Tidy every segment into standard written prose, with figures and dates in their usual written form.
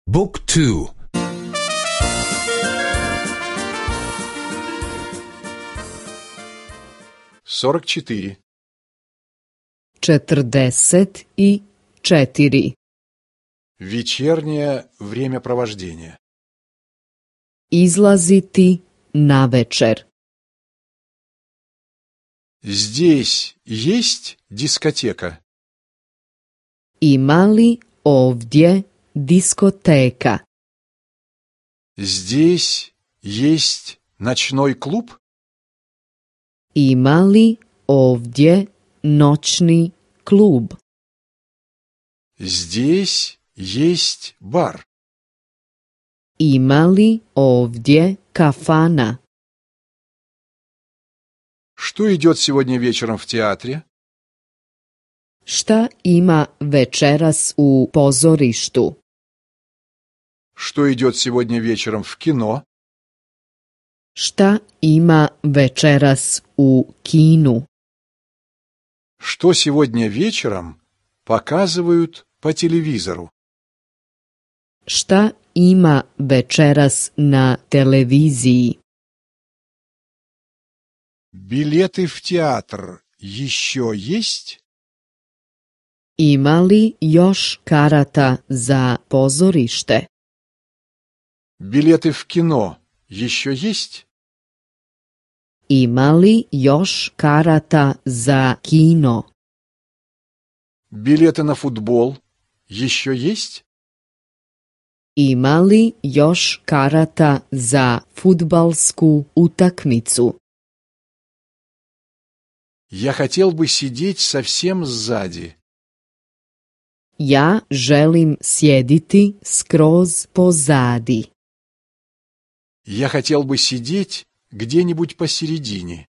بوك تو 44. 44. Вечернее времяпровождение. Izlaziti na večer. Здесь есть дискотека? Ima li ovdje diskoteka? Здесь есть ночной клуб? Ima li ovdje noćni klub? Здесь есть бар? Ima li ovdje kafana? Что идет сегодня вечером в театре? Šta ima večeras u pozorištu? Что идет сегодня вечером в кино? Šta ima večeras u kinu? Что сегодня вечером показывают по телевизору? Šta ima večeras na televiziji? Билеты в театр еще есть? Ima li još karata za pozorište? Билеты в кино еще есть? Ima li još karata za kino? Билеты на футбол еще есть? Ima li još karata za fudbalsku utakmicu? Я хотел бы сидеть совсем сзади. Ja želim sjediti skroz pozadi. Я хотел бы сидеть где-нибудь посередине.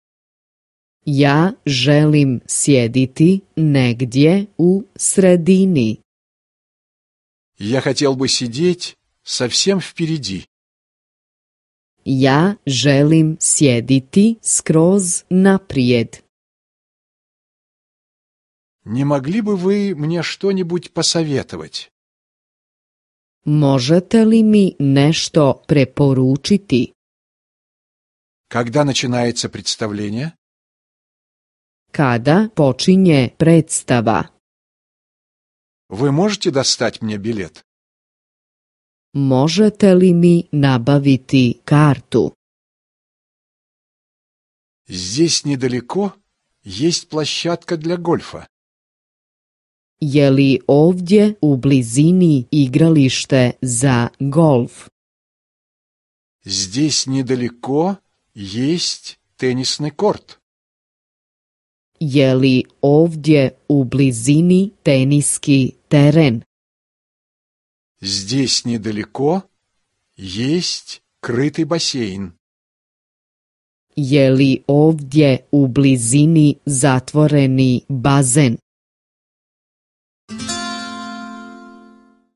Ja želim sjediti negdje u sredini. Я хотел бы сидеть совсем впереди. Ja želim sjediti skroz naprijed. Не могли бы вы мне что-нибудь посоветовать? Možete li mi nešto preporučiti? Когда начинается представление? Kada počinje predstava? Вы можете достать мне билет? Možete li mi nabaviti kartu? Здесь недалеко есть площадка для гольфа. Je li ovdje u blizini igralište za golf? Здесь недалеко есть теннисный корт. Je li ovdje u blizini teniski teren? Здесь недалеко есть крытый бассейн. Je li ovdje u blizini zatvoreni bazen?